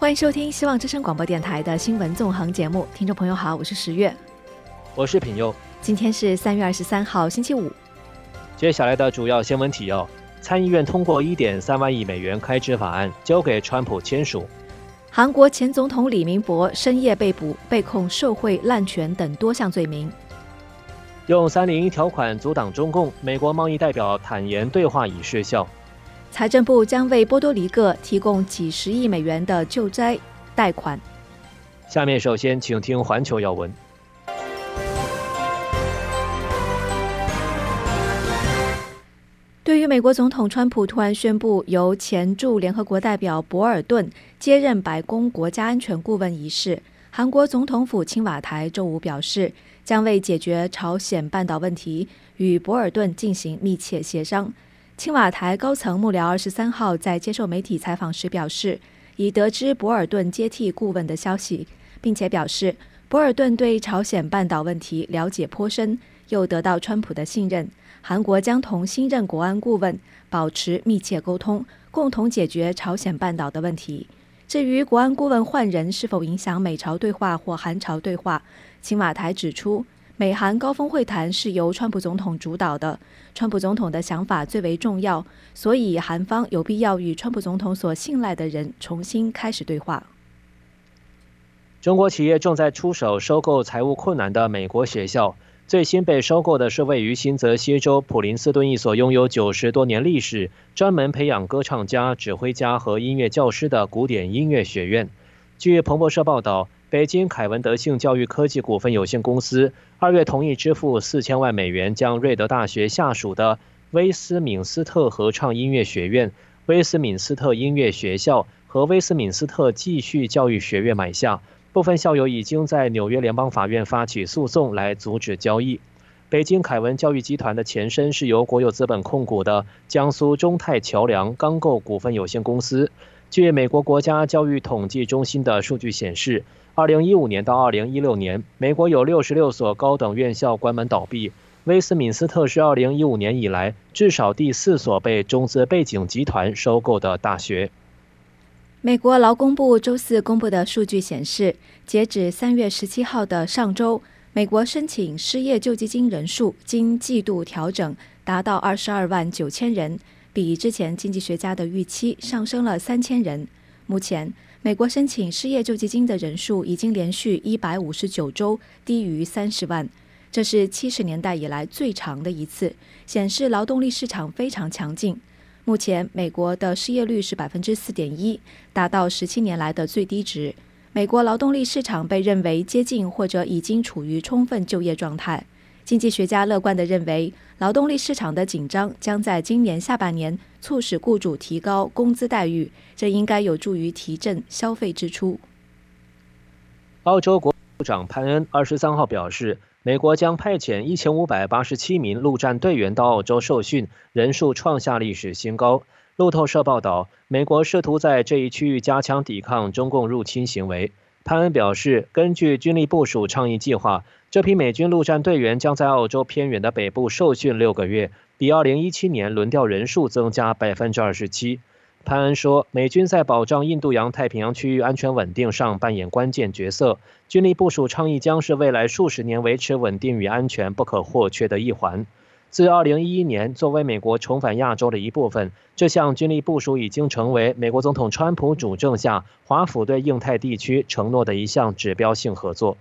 欢迎收听希望之声广播电台的新闻纵横节目。听众朋友好，我是十月， 我是品佑。 今天是3月23号星期五。 接下来的主要新闻提要：参议院通过 1.3 万亿美元开支法案，交给川普签署。 韩国前总统李明博深夜被捕，被控受贿、滥权等多项罪名。 用301条款阻挡中共，美国贸易代表坦言对话已失效。 财政部将为波多黎各提供几十亿美元的救灾贷款。 下面首先请听环球要闻。 对于美国总统川普突然宣布由前驻联合国代表博尔顿接任白宫国家安全顾问一事，韩国总统府青瓦台周五表示，将为解决朝鲜半岛问题与博尔顿进行密切协商。青瓦台高层幕僚23号在接受媒体采访时表示，已得知博尔顿接替顾问的消息，并且表示博尔顿对朝鲜半岛问题了解颇深，又得到川普的信任。韩国将同新任国安顾问保持密切沟通，共同解决朝鲜半岛的问题。至于国安顾问换人是否影响美朝对话或韩朝对话，青瓦台指出，美韩高峰会谈是由川普总统主导的，川普总统的想法最为重要，所以韩方有必要与川普总统所信赖的人重新开始对话。 中国企业正在出手收购财务困难的美国学校，最新被收购的是位于新泽西州普林斯顿一所拥有90多年历史、专门培养歌唱家、指挥家和音乐教师的古典音乐学院。据彭博社报道，北京凯文德信教育科技股份有限公司2月同意支付4000万美元，将瑞德大学下属的威斯敏斯特合唱音乐学院、威斯敏斯特音乐学校和威斯敏斯特继续教育学院买下。部分校友已经在纽约联邦法院发起诉讼来阻止交易。北京凯文教育集团的前身是由国有资本控股的江苏中泰桥梁钢构股份有限公司。据美国国家教育统计中心的数据显示，2015年到2016年，美国有66所高等院校关门倒闭。威斯敏斯特是2015年以来至少第4所被中资背景集团收购的大学。 美国劳工部周四公布的数据显示，截止3月17号的上周，美国申请失业救济金人数经季度调整达到22万9千人，比之前经济学家的预期上升了3000人。目前，美国申请失业救济金的人数已经连续159周低于30万，这是70年代以来最长的一次，显示劳动力市场非常强劲。目前，美国的失业率是 4.1%， 达到17年来的最低值。美国劳动力市场被认为接近或者已经处于充分就业状态。经济学家乐观地认为，劳动力市场的紧张将在今年下半年促使雇主提高工资待遇，这应该有助于提振消费支出。 澳洲国部长潘恩23号表示，美国将派遣1587名陆战队员到澳洲受训，人数创下历史新高。路透社报道，美国试图在这一区域加强抵抗中共入侵行为。潘恩表示，根据军力部署倡议计划，这批美军陆战队员将在澳洲偏远的北部受训6个月，比2017年轮调人数增加 27%。潘恩说，美军在保障印度洋太平洋区域安全稳定上扮演关键角色，军力部署倡议将是未来数十年维持稳定与安全不可或缺的一环。自2011年作为美国重返亚洲的一部分，这项军力部署已经成为美国总统川普主政下华府对印太地区承诺的一项指标性合作。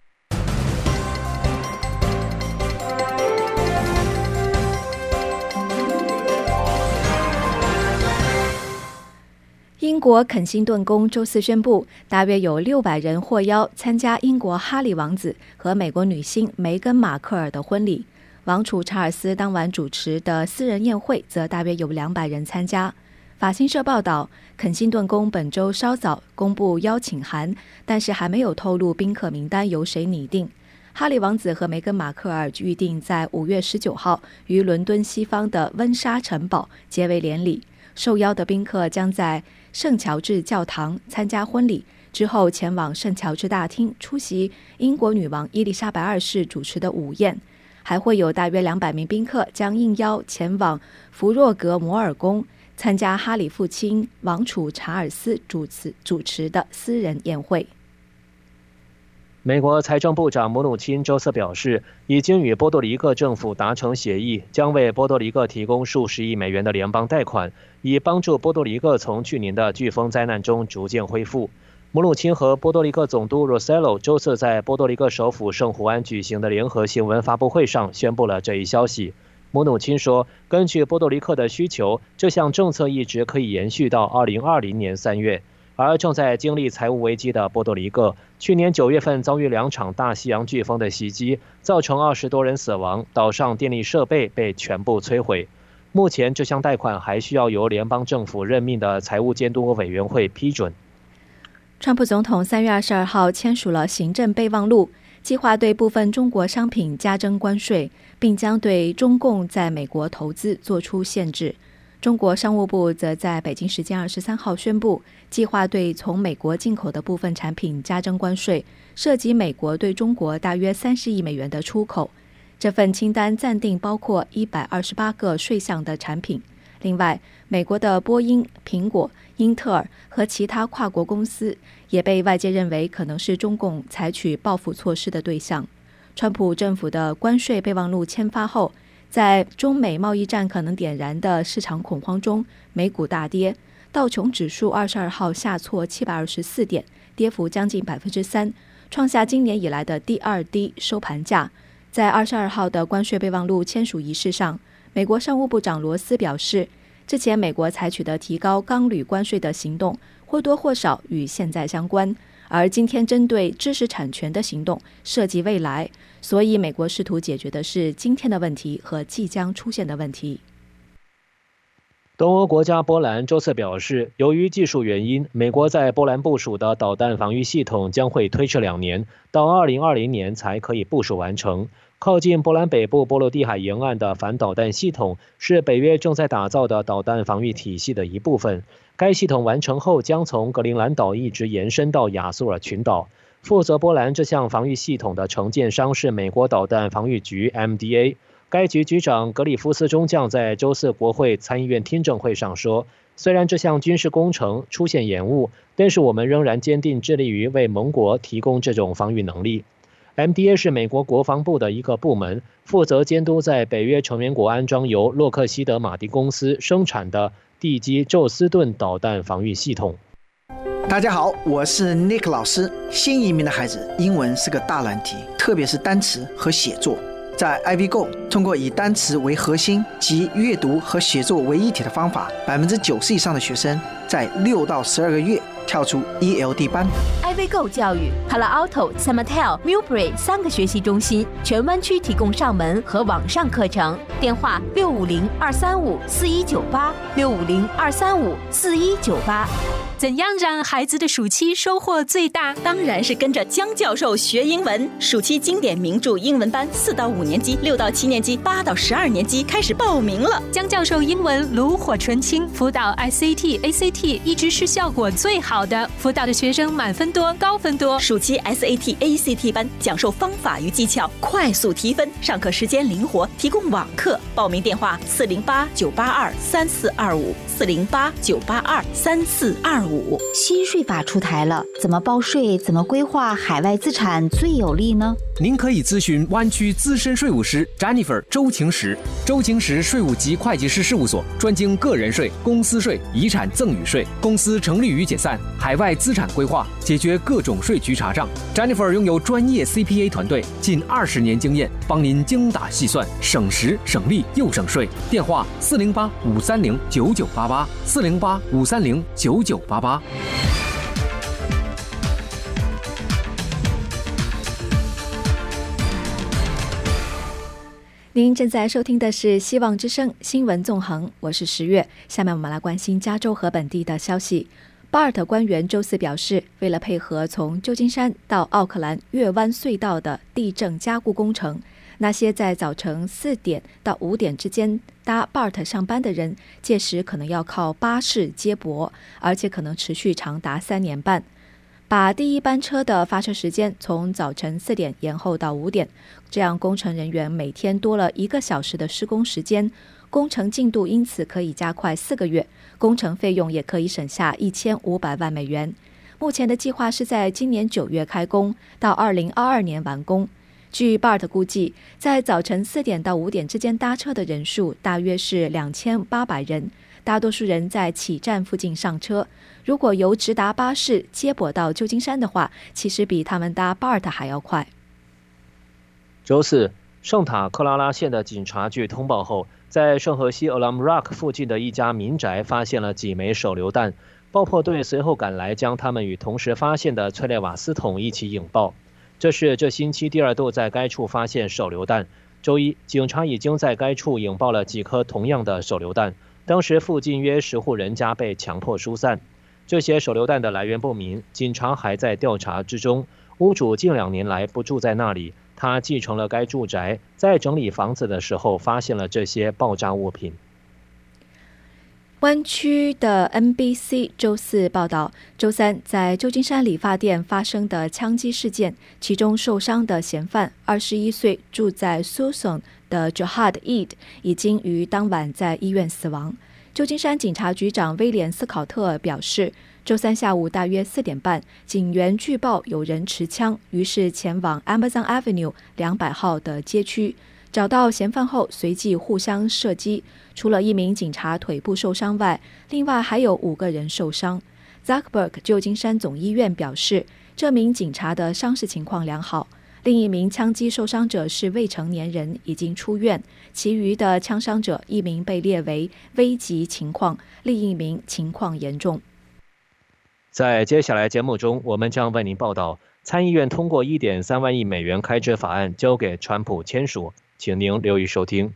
英国肯辛顿宫周四宣布，大约有600人获邀参加英国哈利王子和美国女星梅根·马克尔的婚礼。王储查尔斯当晚主持的私人宴会则大约有200人参加。法新社报道，肯辛顿宫本周稍早公布邀请函，但是还没有透露宾客名单由谁拟定。哈利王子和梅根·马克尔预定在5月19号于伦敦西方的温莎城堡结为连理。受邀的宾客将在圣乔治教堂参加婚礼，之后前往圣乔治大厅出席英国女王伊丽莎白2世主持的午宴。还会有大约200名宾客将应邀前往弗若格摩尔宫， 参加哈里父亲王储查尔斯主持的私人宴会。 美国财政部长姆努钦周四表示，已经与波多黎各政府达成协议，将为波多黎各提供数十亿美元的联邦贷款，以帮助波多黎各从去年的飓风灾难中逐渐恢复。姆努钦和波多黎各总督 Rosello 周四在波多黎各首府圣胡安举行的联合新闻发布会上宣布了这一消息。姆努钦说，根据波多黎各的需求，这项政策一直可以延续到2020年3月。而正在经历财务危机的波多黎各，去年9月份遭遇2场大西洋飓风的袭击，造成20多人死亡，岛上电力设备被全部摧毁。目前这项贷款还需要由联邦政府任命的财务监督委员会批准。 川普总统3月22号签署了行政备忘录，计划对部分中国商品加征关税，并将对中共在美国投资做出限制。中国商务部则在北京时间23号宣布，计划对从美国进口的部分产品加征关税，涉及美国对中国大约30亿美元的出口。这份清单暂定包括128个税项的产品。另外，美国的波音、苹果、英特尔和其他跨国公司也被外界认为可能是中共采取报复措施的对象。川普政府的关税备忘录签发后，在中美贸易战可能点燃的市场恐慌中，美股大跌，道琼指数22号下挫724点，跌幅将近 3%， 创下今年以来的第2低收盘价。在22号的关税备忘录签署仪式上，美国商务部长罗斯表示，之前美国采取的提高钢铝关税的行动或多或少与现在相关，而今天针对知识产权的行动涉及未来，所以美国试图解决的是今天的问题和即将出现的问题。 东欧国家波兰周四表示，由于技术原因，美国在波兰部署的导弹防御系统将会推迟2年，到2020年才可以部署完成。靠近波兰北部波罗的海沿岸的反导弹系统是北约正在打造的导弹防御体系的一部分。该系统完成后将从格陵兰岛一直延伸到亚速尔群岛。负责波兰这项防御系统的承建商是美国导弹防御局 MDA。该局局长格里夫斯中将在周四国会参议院听证会上说，虽然这项军事工程出现延误，但是我们仍然坚定致力于为盟国提供这种防御能力。MDA 是美国国防部的一个部门，负责监督在北约成员国安装由洛克希德马丁公司生产的地基宙斯盾导弹防御系统。 大家好，我是 Nick 老师。新移民的孩子英文是个大难题，特别是单词和写作。在 IVGO 通过以单词为核心及阅读和写作为一体的方法，90%以上的学生在6到12个月跳出 ELD 班。 IVGO 教育 Palo Alto、San Mateo、Millbrae 3个学习中心，全湾区提供上门和网上课程。电话650-235-4198，650-235-4198。 怎样让孩子的暑期收获最大？ 当然是跟着江教授学英文。暑期经典名著英文班4到5年级、6到7年级、8到12年级开始报名了。 江教授英文炉火纯青，辅导 SAT、ACT 一直是效果最好的，辅导的学生满分多、高分多。 暑期 SAT、ACT 班讲授方法与技巧，快速提分，上课时间灵活，提供网课。报名电话408-982-3425，408-982-3425。 新税法出台了，怎么报税、怎么规划海外资产最有利呢？ 您可以咨询湾区资深税务师 Jennifer 周晴时。周晴时税务及会计师事务所专精个人税、公司税、遗产赠与税、公司成立与解散、海外资产规划，解决各种税局查账。Jennifer 拥有专业 CPA 团队，近20年经验，帮您精打细算，省时省力又省税。电话408-530-9988，408-530-9988。 您正在收听的是希望之声新闻纵横，我是10月。下面我们来关心加州和本地的消息。巴尔特官员周四表示，为了配合从旧金山到奥克兰月湾隧道的地震加固工程，那些在早晨4点到5点之间搭 BART 上班的人，届时可能要靠巴士接驳，而且可能持续长达3年半。把第一班车的发车时间从早晨4点延后到5点，这样工程人员每天多了1个小时的施工时间， 工程进度因此可以加快4个月，工程费用也可以省下1500万美元。目前的计划是在今年9月开工，到2022年完工。据 BART 估计，在早晨4点到5点之间搭车的人数大约是2800人，大多数人在起站附近上车。如果由直达巴士接驳到旧金山的话，其实比他们搭 BART 还要快。 周四，圣塔克拉拉县的警察局通报后，在圣荷西 Alam Rock 附近的一家民宅发现了几枚手榴弹，爆破队随后赶来，将它们与同时发现的催泪瓦斯桶一起引爆。这是这星期第2度在该处发现手榴弹。周一，警察已经在该处引爆了几颗同样的手榴弹，当时附近约10户人家被强迫疏散。这些手榴弹的来源不明，警察还在调查之中。屋主近2年来不住在那里，他继承了该住宅，在整理房子的时候发现了这些爆炸物品。 湾区的 NBC 周四报道，周三在旧金山理发店发生的枪击事件，其中受伤的嫌犯21岁住在 Susan 的 Jihad Eid 已经于当晚在医院死亡。旧金山警察局长威廉斯考特尔表示，周三下午大约4点半，警员据报有人持枪，于是前往 Amazon Avenue 200号的街区，找到嫌犯后随即互相射击。除了1名警察腿部受伤外，另外还有5个人受伤。Zuckerberg 旧金山总医院表示，这名警察的伤势情况良好。另一名枪击受伤者是未成年人，已经出院。其余的枪伤者，1名被列为危急情况，另一名情况严重。 在接下来节目中，我们将为您报道参议院通过1.3万亿美元开支法案，交给川普签署，请您留意收听。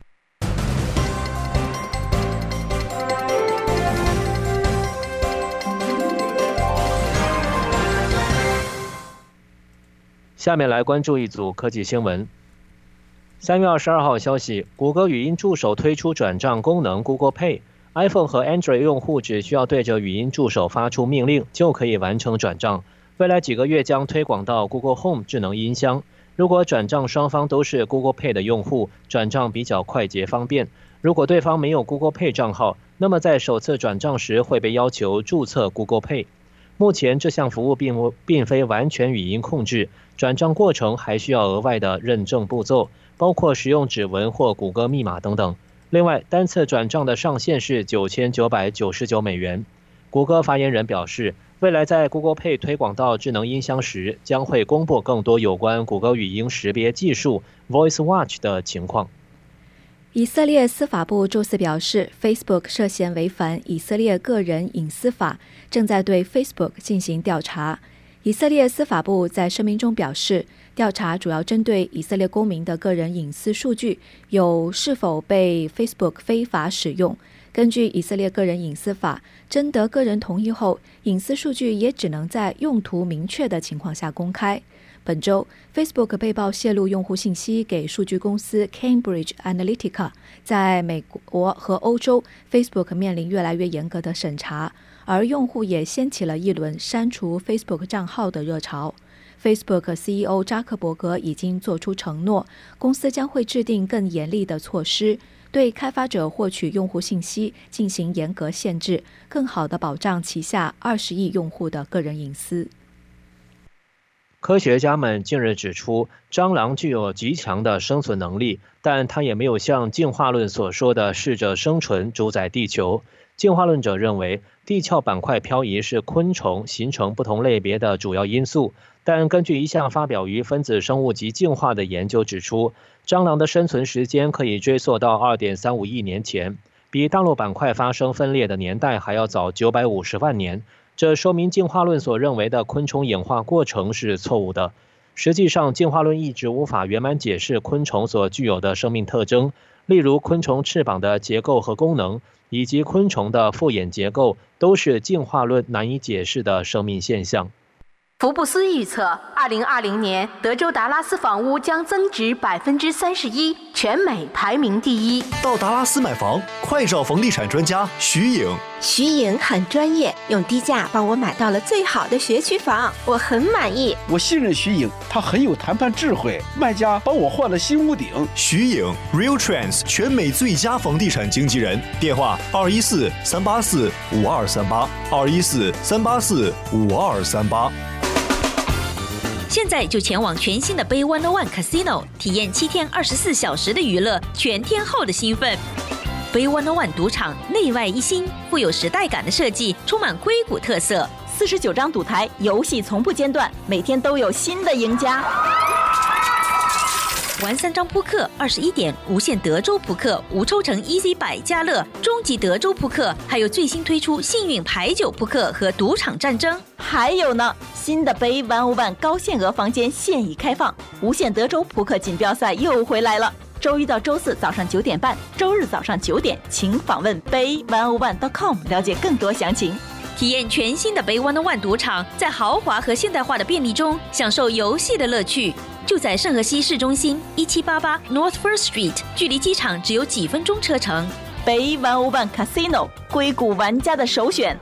下面来关注一组科技新闻。3月22号消息，谷歌语音助手推出转账功能 Google Pay。iPhone 和 Android 用户只需要对着语音助手发出命令，就可以完成转账。未来几个月将推广到 Google Home 智能音箱。如果转账双方都是 Google Pay 的用户，转账比较快捷方便。如果对方没有 Google Pay 账号，那么在首次转账时会被要求注册 Google Pay。目前这项服务并非完全语音控制，转账过程还需要额外的认证步骤，包括使用指纹或谷歌密码等等。另外，单次转账的上限是$9999美元。谷歌发言人表示，未来在 Google Pay 推广到智能音箱时，将会公布更多有关谷歌语音识别技术 Voice Watch 的情况。 以色列司法部周四表示 ，Facebook 涉嫌违反以色列个人隐私法，正在对 Facebook 进行调查。以色列司法部在声明中表示，调查主要针对以色列公民的个人隐私数据是否被 Facebook 非法使用。根据以色列个人隐私法，征得个人同意后，隐私数据也只能在用途明确的情况下公开。本周 Facebook 被曝泄露用户信息给数据公司 Cambridge Analytica。在美国和欧洲， Facebook 面临越来越严格的审查，而用户也掀起了一轮删除 Facebook 账号的热潮。 Facebook CEO 扎克伯格已经做出承诺，公司将会制定更严厉的措施，对开发者获取用户信息进行严格限制，更好地保障旗下20亿用户的个人隐私。 科学家们近日指出，蟑螂具有极强的生存能力，但它也没有像进化论所说的适者生存，主宰地球。进化论者认为，地壳板块漂移是昆虫形成不同类别的主要因素，但根据一项发表于分子生物及进化的研究指出，蟑螂的生存时间可以追溯到 2.35 亿年前，比大陆板块发生分裂的年代还要早950万年。这说明进化论所认为的昆虫演化过程是错误的。实际上，进化论一直无法圆满解释昆虫所具有的生命特征，例如昆虫翅膀的结构和功能，以及昆虫的复眼结构，都是进化论难以解释的生命现象。 福布斯预测，2020年德州达拉斯房屋将增值31%，全美排名第一。 到达拉斯买房，快找房地产专家徐颖。 徐颖很专业，用低价帮我买到了最好的学区房，我很满意。 我信任徐颖，她很有谈判智慧，卖家帮我换了新屋顶。 徐颖 Real Trends 全美最佳房地产经纪人，电话214-384-5238，214-384-5238。 现在就前往全新的 Bay 101 Casino， 体验7天24小时的娱乐，全天候的兴奋。Bay 101赌场内外一新，富有时代感的设计，充满硅谷特色。49张赌台，游戏从不间断，每天都有新的赢家。玩3张扑克，21点无限德州扑克，无抽成 Easy 百家乐，终极德州扑克，还有最新推出幸运牌九扑克和赌场战争。还有呢，新的Bay 101高限额房间现已开放，无限德州扑克锦标赛又回来了。周一到周四早上9点半，周日早上9点，请访问bay101.com 了解更多详情。体验全新的Bay 101赌场，在豪华和现代化的便利中，享受游戏的乐趣。就在圣荷西市中心1788 North First Street， 距离机场只有几分钟车程。Bay 101 Casino， 硅谷玩家的首选。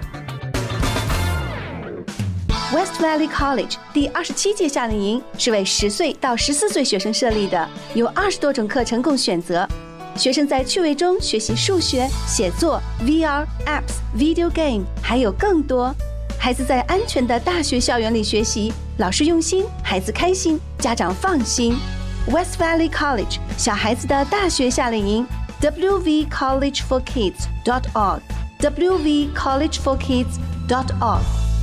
West Valley College 第27届夏令营是为10岁到14岁学生设立的，有20多种课程供选择。学生在趣味中学习数学、写作、VR、Apps、Video Game， 还有更多。孩子在安全的大学校园里学习，老师用心，孩子开心，家长放心。West Valley College 小孩子的大学夏令营 wvcollegeforkids.org wvcollegeforkids.org。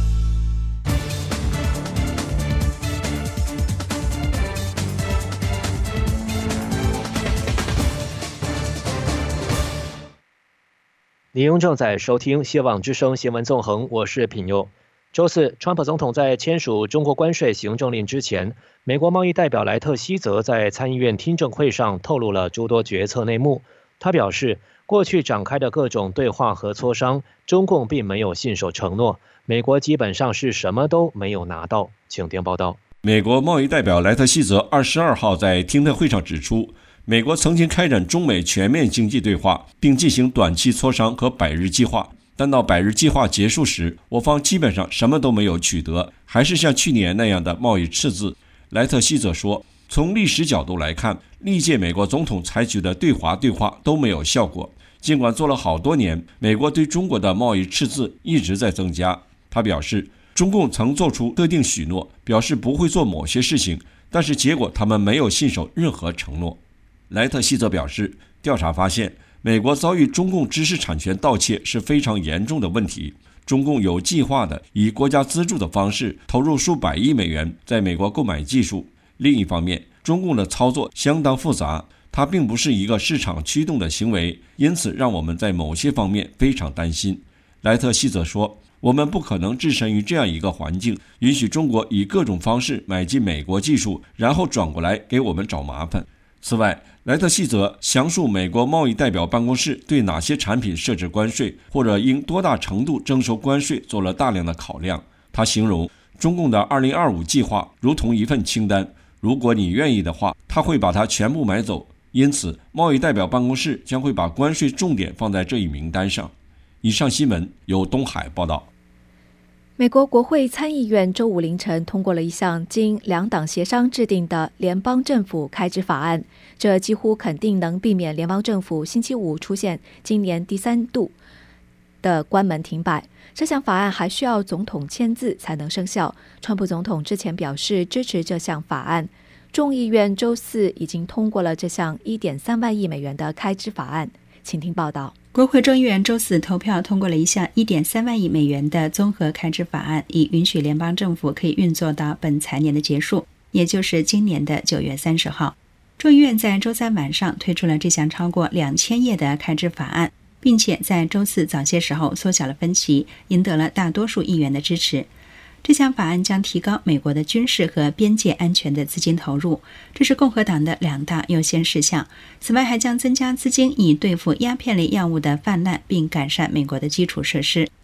您正在收听希望之声新闻纵横，我是品佑。周四，川普总统在签署中国关税行政令之前，美国贸易代表莱特希泽在参议院听证会上透露了诸多决策内幕。他表示，过去展开的各种对话和磋商，中共并没有信守承诺，美国基本上是什么都没有拿到。请听报道。 美国贸易代表莱特希泽22号在听证会上指出，美国曾经开展中美全面经济对话，并进行短期磋商和100日计划，但到100日计划结束时，我方基本上什么都没有取得，还是像去年那样的贸易赤字。莱特希泽说，从历史角度来看，历届美国总统采取的对华对话都没有效果，尽管做了好多年，美国对中国的贸易赤字一直在增加。他表示，中共曾做出特定许诺，表示不会做某些事情，但是结果他们没有信守任何承诺。莱特希泽表示，调查发现，美国遭遇中共知识产权盗窃是非常严重的问题。中共有计划地以国家资助的方式投入数百亿美元在美国购买技术。另一方面，中共的操作相当复杂，它并不是一个市场驱动的行为，因此让我们在某些方面非常担心。莱特希泽说，我们不可能置身于这样一个环境，允许中国以各种方式买进美国技术，然后转过来给我们找麻烦。此外，莱特希泽详述美国贸易代表办公室对哪些产品设置关税，或者应多大程度征收关税做了大量的考量。他形容中共的2025计划如同一份清单，如果你愿意的话，他会把它全部买走，因此贸易代表办公室将会把关税重点放在这一名单上。以上新闻由东海报道。 美国国会参议院周五凌晨通过了一项经两党协商制定的联邦政府开支法案，这几乎肯定能避免联邦政府星期五出现今年第3度的关门停摆。这项法案还需要总统签字才能生效。川普总统之前表示支持这项法案。众议院周四已经通过了这项 1.3 万亿美元的开支法案。请听报道。 国会众议院周四投票通过了一项 1.3 万亿美元的综合开支法案，以允许联邦政府可以运作到本财年的结束，也就是今年的9月30号。众议院在周三晚上推出了这项超过2000页的开支法案，并且在周四早些时候缩小了分歧，赢得了大多数议员的支持。这项法案将提高美国的军事和边界安全的资金投入，这是共和党的2大优先事项。此外，还将增加资金以对付鸦片类药物的泛滥，并改善美国的基础设施。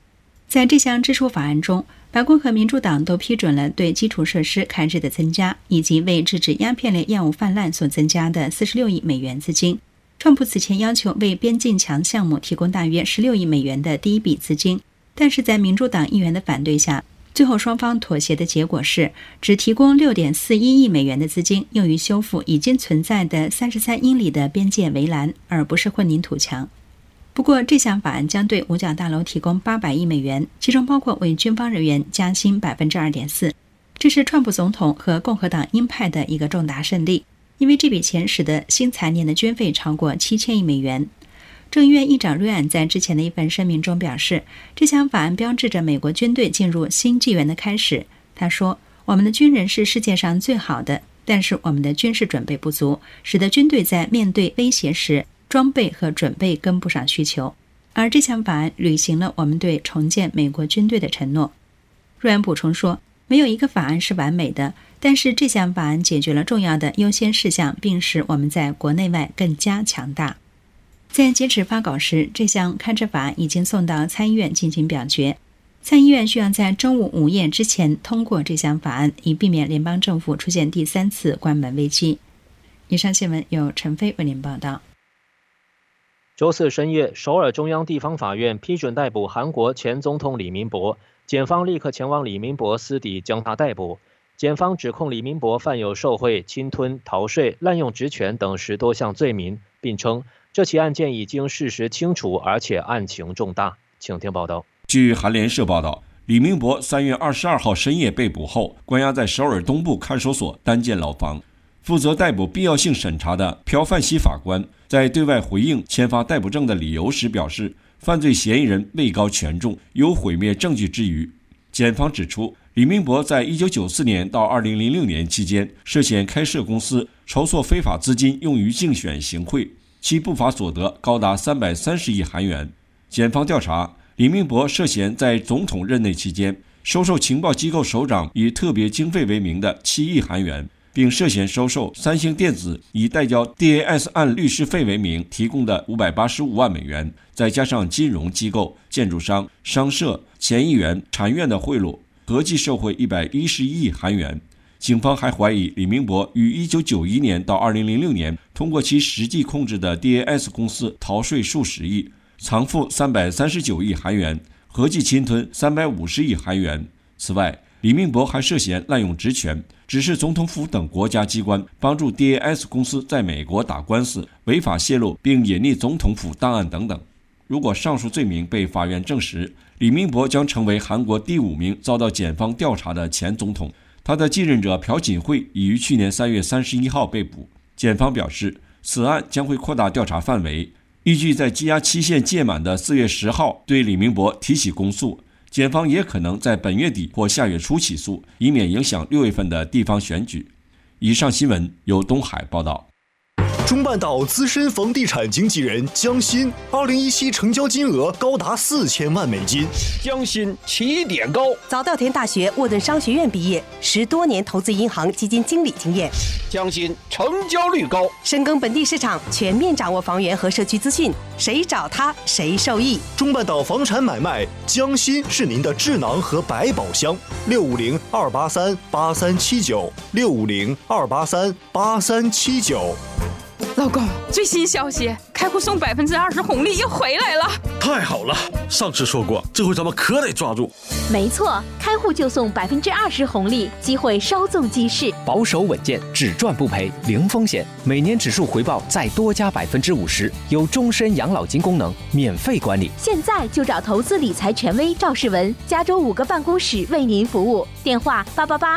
在这项支出法案中，白宫和民主党都批准了对基础设施开支的增加，以及为制止鸦片类药物泛滥所增加的46亿美元资金。川普此前要求为边境墙项目提供大约16亿美元的第一笔资金，但是在民主党议员的反对下，最后双方妥协的结果是只提供6.41亿美元的资金用于修复已经存在的33英里的边界围栏，而不是混凝土墙。不过这项法案将对五角大楼提供800亿美元，其中包括为军方人员加薪 2.4%。 这是川普总统和共和党鹰派的一个重大胜利，因为这笔钱使得新财年的军费超过7000亿美元。众议院议长瑞安在之前的一份声明中表示，这项法案标志着美国军队进入新纪元的开始。他说，我们的军人是世界上最好的，但是我们的军事准备不足，使得军队在面对威胁时装备和准备跟不上需求，而这项法案履行了我们对重建美国军队的承诺。瑞安补充说，没有一个法案是完美的，但是这项法案解决了重要的优先事项，并使我们在国内外更加强大。在截止发稿时，这项开支法案已经送到参议院进行表决。参议院需要在周五午夜之前通过这项法案，以避免联邦政府出现第3次关门危机。以上新闻由陈飞为您报道。 周四深夜，首尔中央地方法院批准逮捕韩国前总统李明博，检方立刻前往李明博私邸将他逮捕。检方指控李明博犯有受贿、侵吞、逃税、滥用职权等10多项罪名，并称这起案件已经事实清楚，而且案情重大。请听报道。 据韩联社报道，李明博3月22号深夜被捕后，关押在首尔东部看守所单间牢房。负责逮捕必要性审查的朴范熙法官在对外回应签发逮捕证的理由时表示，犯罪嫌疑人位高权重，有毁灭证据之虞。检方指出，李明博在1994年到2006年期间涉嫌开设公司，筹措非法资金用于竞选行贿，其不法所得高达330亿韩元。检方调查，李明博涉嫌在总统任内期间收受情报机构首长以特别经费为名的7亿韩元，并涉嫌收受三星电子以代交 DAS 案律师费为名提供的585万美元，再加上金融机构、建筑商、商社、前议员、产院的贿赂，合计受贿111亿韩元。警方还怀疑李明博于1991年到2006年通过其实际控制的 DAS 公司逃税数十亿，藏富339亿韩元，合计侵吞350亿韩元。此外，李明博还涉嫌滥用职权，指示总统府等国家机关帮助 DAS 公司在美国打官司，违法泄露并隐匿总统府档案等等。如果上述罪名被法院证实，李明博将成为韩国第5名遭到检方调查的前总统。他的继任者朴槿惠已于去年3月31号被捕。检方表示，此案将会扩大调查范围，预计在羁押期限届满的4月10号对李明博提起公诉。检方也可能在本月底或下月初起诉，以免影响6月份的地方选举。以上新闻由东海报道。 中半岛资深房地产经纪人江鑫，2017成交金额高达4000万美金。 江鑫起点高， 早稻田大学沃顿商学院毕业，10多年投资银行基金经理经验。 江鑫成交率高， 深耕本地市场，全面掌握房源和社区资讯，谁找他谁受益。 中半岛房产买卖，江鑫是您的智囊和百宝箱。650-283-8379，650-283-8379。 老公，最新消息，开户送20%红利又回来了！ 太好了，上次说过，这回咱们可得抓住。 没错，开户就送20%红利，机会稍纵即逝， 保守稳健，只赚不赔，零风险，每年指数回报再多加50%，有终身养老金功能，免费管理。 现在就找投资理财权威赵世文，加州5个办公室为您服务，电话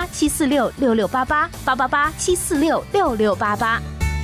888-746-6688，888-746-6688。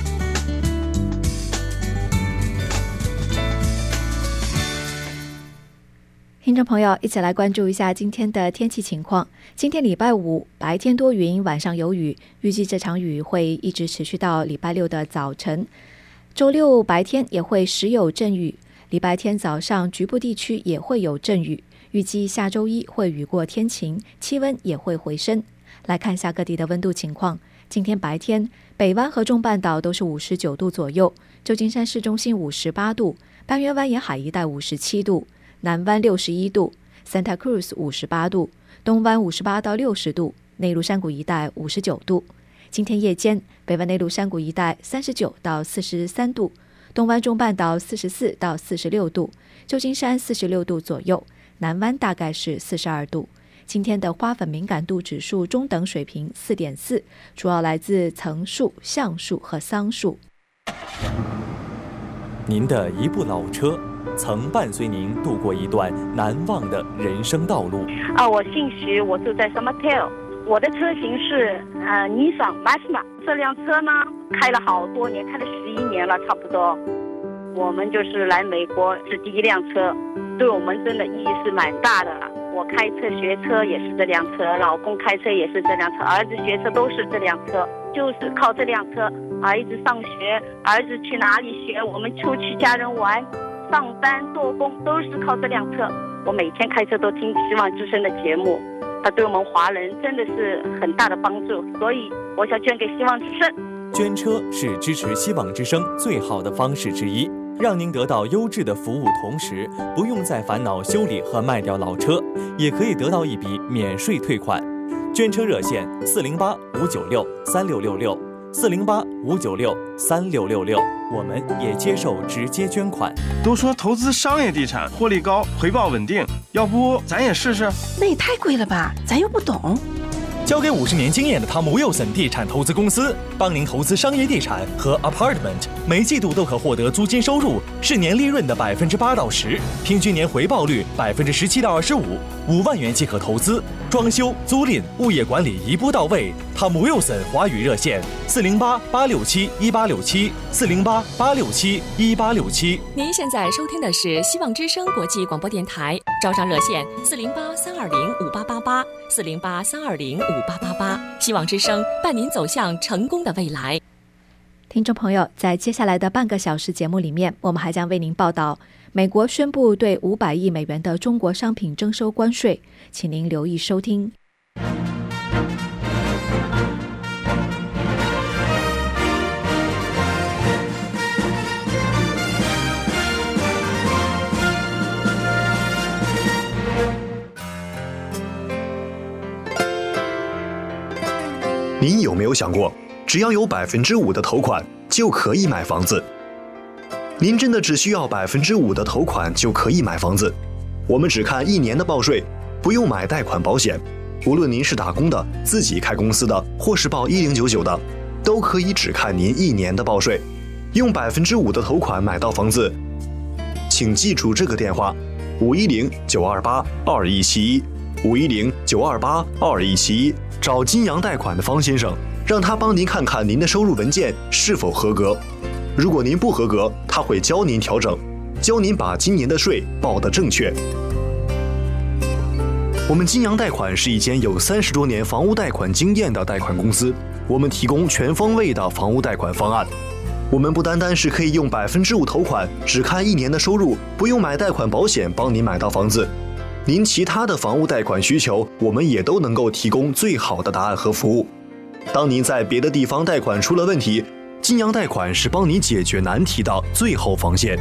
听众朋友，一起来关注一下今天的天气情况。今天礼拜五白天多云，晚上有雨，预计这场雨会一直持续到礼拜六的早晨。周六白天也会时有阵雨，礼拜天早上局部地区也会有阵雨，预计下周一会雨过天晴，气温也会回升。来看一下各地的温度情况。今天白天北湾和中半岛都是59度左右，旧金山市中心58度，半月湾沿海一带57度，南湾61度， Santa Cruz 58度，东湾58到60度，内陆山谷一带59度。今天夜间，北湾内陆山谷一带39到43度，东湾中半岛44到46度，旧金山46度左右，南湾大概是42度。今天的花粉敏感度指数中等水平4.4，主要来自层树、橡树和桑树。 您的一部老车曾伴随您度过一段难忘的人生道路。 我姓徐，我住在 Summertail， 我的车型是尼桑 Maxima。这辆车呢开了好多年，开了11年了差不多。我们就是来美国是第一辆车，对我们真的意义是蛮大的。我开车学车也是这辆车，老公开车也是这辆车，儿子学车都是这辆车，就是靠这辆车，儿子上学，儿子去哪里学，我们出去家人玩，上班做工都是靠这辆车。我每天开车都听希望之声的节目，它对我们华人真的是很大的帮助，所以我想捐给希望之声。 捐车是支持希望之声最好的方式之一，让您得到优质的服务，同时不用再烦恼修理和卖掉老车，也可以得到一笔免税退款。捐车热线408-596-3666，408-596-3666，我们也接受直接捐款。 都说投资商业地产获利高，回报稳定，要不咱也试试？ 那也太贵了吧，咱又不懂。 交给50年经验的汤姆·威尔森地产投资公司，帮您投资商业地产和 apartment， 每季度都可获得租金收入是年利润的8%到10%，平均年回报率17%到25%，5万元即可投资，装修、租赁、物业管理一步到位。汤姆·威尔森华语热线408-867-1867，408-867-1867。 您现在收听的是希望之声国际广播电台，招商热线408-320-5888，408-320-5888。希望之声伴您走向成功的未来。 听众朋友，在接下来的半个小时节目里面，我们还将为您报道美国宣布对500亿美元的中国商品征收关税，请您留意收听。 您有没有想过，只要有5%的头款就可以买房子？您真的只需要5%的头款就可以买房子？我们只看1年的报税，不用买贷款保险。无论您是打工的、自己开公司的，或是报1099的，都可以只看您1年的报税，用5%的头款买到房子。请记住这个电话：510-928-2171，510-928-2171。找金阳贷款的方先生，让他帮您看看您的收入文件是否合格。如果您不合格，他会教您调整，教您把今年的税报得正确。我们金阳贷款是一间有30多年房屋贷款经验的贷款公司，我们提供全方位的房屋贷款方案。我们不单单是可以用5%头款，只看1年的收入，不用买贷款保险帮您买到房子。您其他的房屋贷款需求，我们也都能够提供最好的答案和服务。当您在别的地方贷款出了问题，金阳贷款是帮你解决难题的最后防线。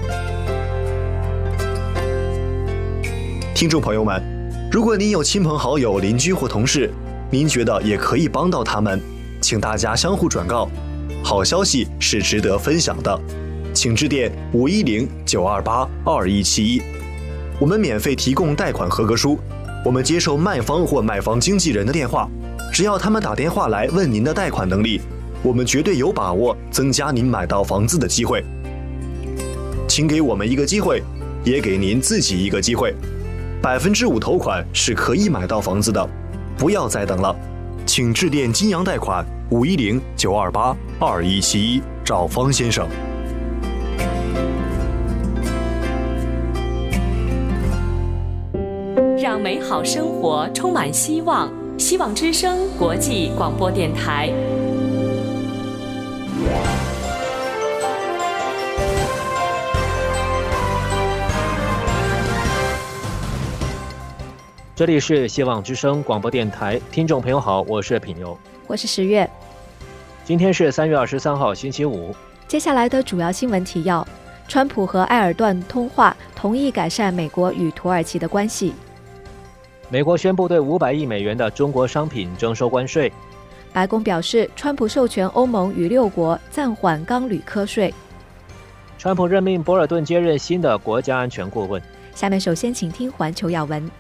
听众朋友们，如果您有亲朋好友、邻居或同事，您觉得也可以帮到他们，请大家相互转告。好消息是值得分享的，请致电510-928-2171。我们免费提供贷款合格书，我们接受卖方或买方经纪人的电话，只要他们打电话来问您的贷款能力，我们绝对有把握增加您买到房子的机会。请给我们一个机会，也给您自己一个机会。5%头款是可以买到房子的，不要再等了，请致电金阳贷款510-928-2171找方先生。 让美好生活充满希望。希望之声国际广播电台。 这里是希望之声广播电台，听众朋友好，我是品游， 我是十月。 今天是3月23号星期五。 接下来的主要新闻提要：川普和埃尔段通话，同意改善美国与土耳其的关系。 美国宣布对500亿美元的中国商品征收关税。 白宫表示，川普授权欧盟与6国暂缓钢铝课税。 川普任命博尔顿接任新的国家安全顾问。 下面首先请听环球要闻。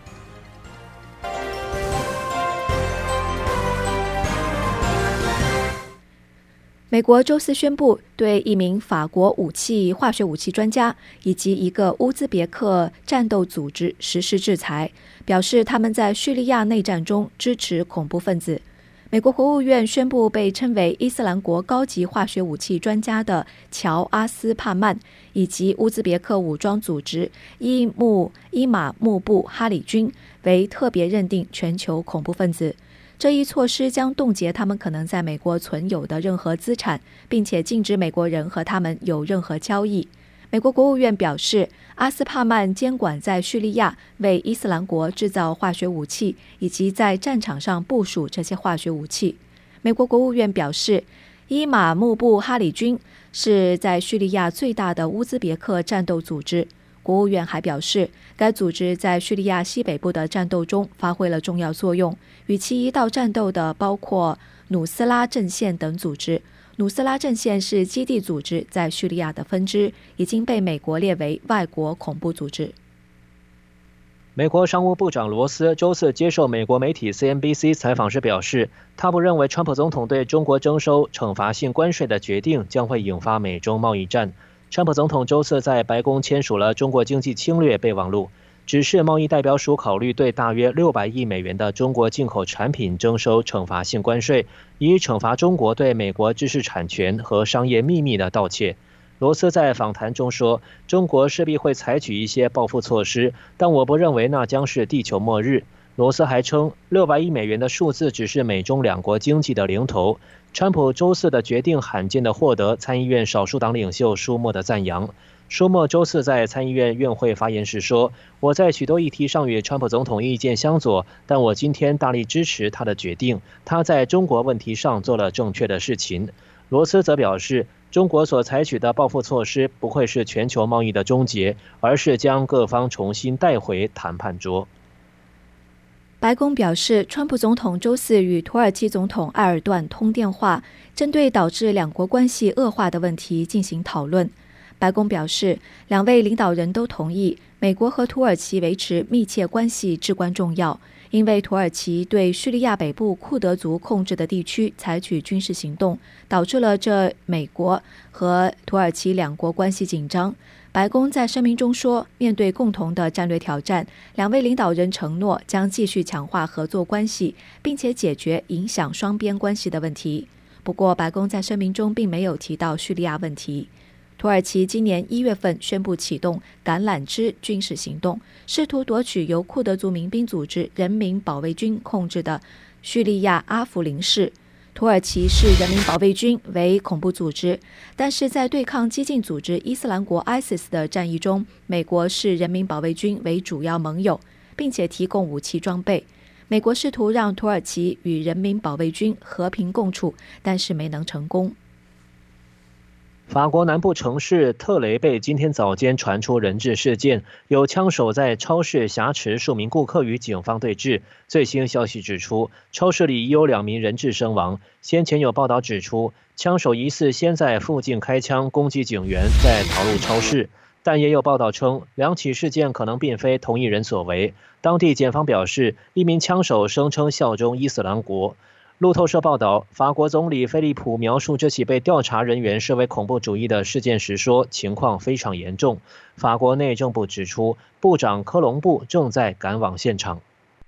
美国周四宣布对一名法国化学武器专家以及一个乌兹别克战斗组织实施制裁，表示他们在叙利亚内战中支持恐怖分子。美国国务院宣布被称为伊斯兰国高级化学武器专家的乔·阿斯帕曼以及乌兹别克武装组织伊马木布哈里军为特别认定全球恐怖分子。这一措施将冻结他们可能在美国存有的任何资产，并且禁止美国人和他们有任何交易。美国国务院表示，阿斯帕曼监管在叙利亚为伊斯兰国制造化学武器，以及在战场上部署这些化学武器。美国国务院表示，伊马木布哈里军是在叙利亚最大的乌兹别克战斗组织。国务院还表示，该组织在叙利亚西北部的战斗中发挥了重要作用，与其一道战斗的包括努斯拉阵线等组织。努斯拉阵线是基地组织在叙利亚的分支，已经被美国列为外国恐怖组织。 美国商务部长罗斯周四接受美国媒体 CNBC 采访时表示，他不认为川普总统对中国征收惩罚性关税的决定将会引发美中贸易战。川普总统周四在白宫签署了中国经济侵略备忘录，指示贸易代表署考虑对大约600亿美元的中国进口产品征收惩罚性关税，以惩罚中国对美国知识产权和商业秘密的盗窃。罗斯在访谈中说，中国势必会采取一些报复措施，但我不认为那将是地球末日。罗斯还称，600亿美元的数字只是美中两国经济的零头。川普周四的决定罕见地获得参议院少数党领袖舒默的赞扬。舒默周四在参议院院会发言时说，我在许多议题上与川普总统意见相左，但我今天大力支持他的决定，他在中国问题上做了正确的事情。罗斯则表示，中国所采取的报复措施不会是全球贸易的终结，而是将各方重新带回谈判桌。 白宫表示，川普总统周四与土耳其总统埃尔段通电话，针对导致两国关系恶化的问题进行讨论。白宫表示，两位领导人都同意美国和土耳其维持密切关系至关重要，因为土耳其对叙利亚北部库德族控制的地区采取军事行动，导致了美国和土耳其两国关系紧张。白宫在声明中说，面对共同的战略挑战，两位领导人承诺将继续强化合作关系，并且解决影响双边关系的问题。不过，白宫在声明中并没有提到叙利亚问题。土耳其今年1月份宣布启动橄榄枝军事行动，试图夺取由库德族民兵组织人民保卫军控制的叙利亚阿弗林市。土耳其视人民保卫军为恐怖组织，但是在对抗激进组织伊斯兰国 ISIS 的战役中，美国视人民保卫军为主要盟友，并且提供武器装备。美国试图让土耳其与人民保卫军和平共处，但是没能成功。 法国南部城市特雷贝今天早间传出人质事件，有枪手在超市挟持数名顾客与警方对峙。最新消息指出，超市里已有2名人质身亡。先前有报道指出，枪手疑似先在附近开枪攻击警员，再逃入超市。但也有报道称，两起事件可能并非同一人所为。当地检方表示，一名枪手声称效忠伊斯兰国。路透社报道，法国总理菲利普描述这起被调查人员视为恐怖主义的事件时说，情况非常严重。法国内政部指出，部长科隆布正在赶往现场。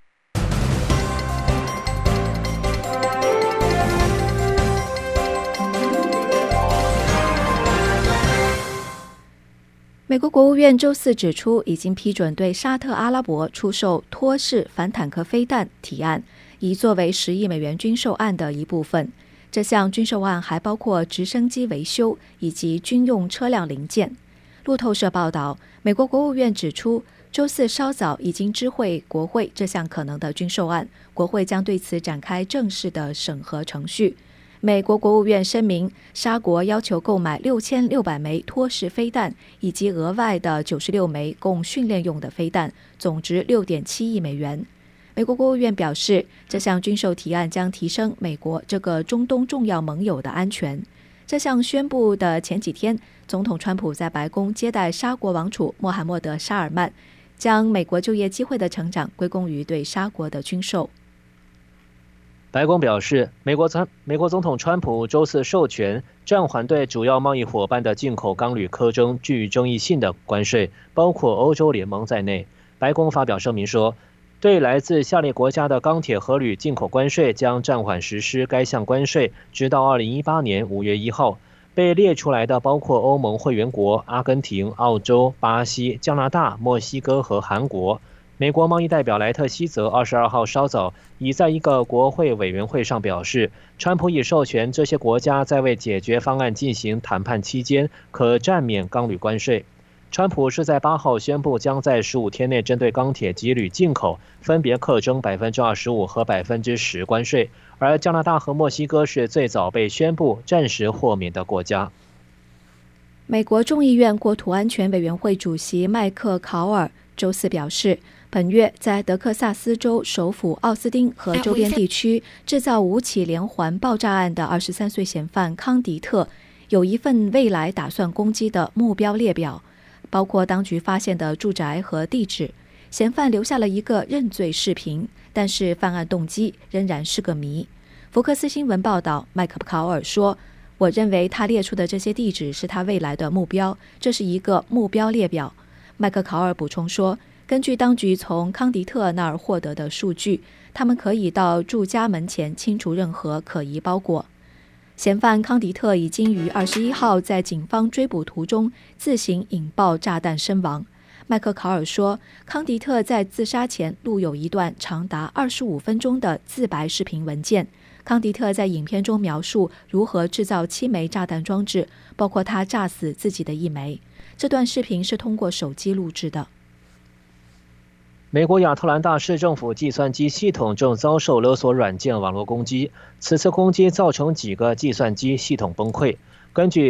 美国国务院周四指出，已经批准对沙特阿拉伯出售托式反坦克飞弹提案，以作为10亿美元军售案的一部分。这项军售案还包括直升机维修以及军用车辆零件。路透社报道，美国国务院指出，周四稍早已经知会国会这项可能的军售案，国会将对此展开正式的审核程序。美国国务院声明，沙国要求购买6600枚托式飞弹，以及额外的96枚供训练用的飞弹，总值6.7亿美元。 美国国务院表示，这项军售提案将提升美国这个中东重要盟友的安全。这项宣布的前几天，总统川普在白宫接待沙国王储穆罕默德·沙尔曼，将美国就业机会的成长归功于对沙国的军售。 白宫表示，美国总统川普周四授权暂缓对主要贸易伙伴的进口钢铝课征具争议性的关税，包括欧洲联盟在内。白宫发表声明说，对来自下列国家的钢铁和铝进口关税将暂缓实施该项关税，直到2018年5月1号。被列出来的包括欧盟会员国、阿根廷、澳洲、巴西、加拿大、墨西哥和韩国。美国贸易代表莱特希泽22号稍早已在一个国会委员会上表示，川普已授权这些国家在为解决方案进行谈判期间可暂免钢铝关税。川普是在8号宣布将在15天内针对钢铁及铝进口分别课征 25% 和 10% 关税，而加拿大和墨西哥是最早被宣布暂时豁免的国家。 美国众议院国土安全委员会主席麦克考尔周四表示，本月在德克萨斯州首府奥斯汀和周边地区制造5起连环爆炸案的23岁嫌犯康迪特有一份未来打算攻击的目标列表，包括当局发现的住宅和地址。嫌犯留下了一个认罪视频，但是犯案动机仍然是个谜。福克斯新闻报道，麦克考尔说，我认为他列出的这些地址是他未来的目标，这是一个目标列表。麦克考尔补充说，根据当局从康迪特那儿获得的数据，他们可以到住家门前清除任何可疑包裹。嫌犯康迪特已经于21号在警方追捕途中自行引爆炸弹身亡。麦克考尔说，康迪特在自杀前录有一段长达25分钟的自白视频文件。康迪特在影片中描述如何制造7枚炸弹装置，包括他炸死自己的1枚。这段视频是通过手机录制的。 美国亚特兰大市政府计算机系统正遭受勒索软件网络攻击，此次攻击造成几个计算机系统崩溃。根据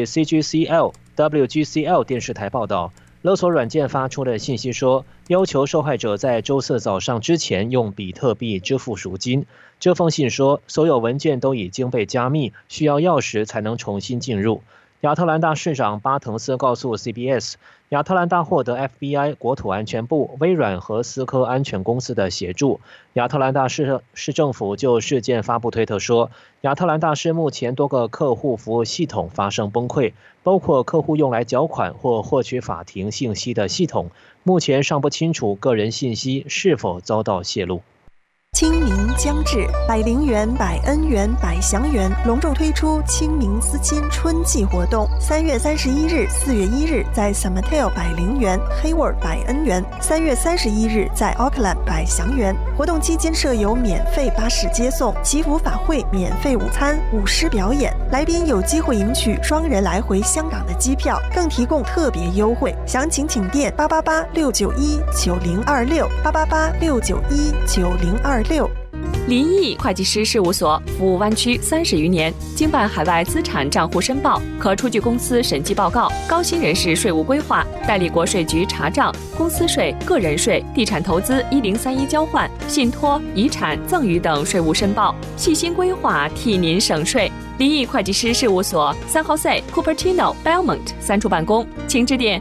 CGCL、WGCL 电视台报道，勒索软件发出的信息说，要求受害者在周四早上之前用比特币支付赎金。这封信说，所有文件都已经被加密，需要钥匙才能重新进入。亚特兰大市长巴滕斯告诉 CBS， 亚特兰大获得 FBI、国土安全部、微软和思科安全公司的协助。亚特兰大市政府就事件发布推特说，亚特兰大市目前多个客户服务系统发生崩溃，包括客户用来缴款或获取法庭信息的系统，目前尚不清楚个人信息是否遭到泄露。 清明将至，百灵园、百恩园、百祥园隆重推出清明思亲春季活动。3月31日、4月1日在 Summertail 百灵园、Hayward 百恩园；3月31日在 Auckland 百祥园。活动期间设有免费巴士接送、祈福法会、免费午餐、舞狮表演，来宾有机会赢取双人来回香港的机票，更提供特别优惠。详情请电888-691-9026，888-691-9026。 林毅会计师事务所服务湾区30余年，经办海外资产账户申报，可出具公司审计报告、高薪人士税务规划、代理国税局查账、公司税、个人税、地产投资1031交换、信托、遗产赠与等税务申报，细心规划替您省税。林毅会计师事务所3号 C Cupertino Belmont 3处办公，请致电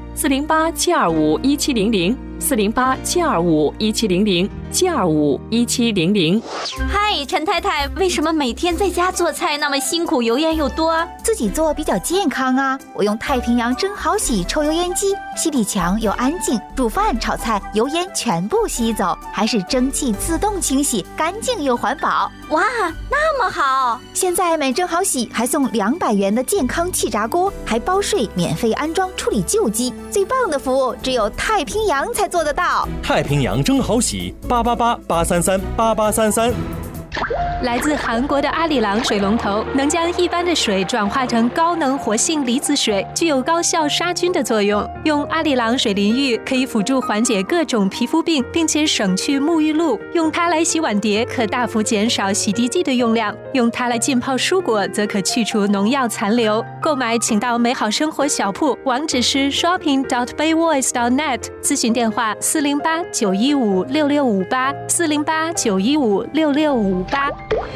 408-725-1700，408-725-1700，725-1700。 嗨，陈太太，为什么每天在家做菜那么辛苦，油烟又多？ 自己做比较健康啊，我用太平洋真好洗抽油烟机，吸力强又安静，煮饭炒菜油烟全部吸走，还是蒸汽自动清洗，干净又环保。 哇，那么好！ 现在买真好洗还送200元的健康气炸锅，还包税，免费安装处理旧机，最棒的服务只有太平洋才做得到。 太平洋真好洗，888-833-8833。 来自韩国的阿里郎水龙头能将一般的水转化成高能活性离子水，具有高效杀菌的作用。用阿里郎水淋浴可以辅助缓解各种皮肤病，并且省去沐浴露。用它来洗碗碟可大幅减少洗涤剂的用量，用它来浸泡蔬果则可去除农药残留。购买请到美好生活小铺，网址是 shopping.bayvoice.net， 咨询电话408-915-6658 408-915-6658。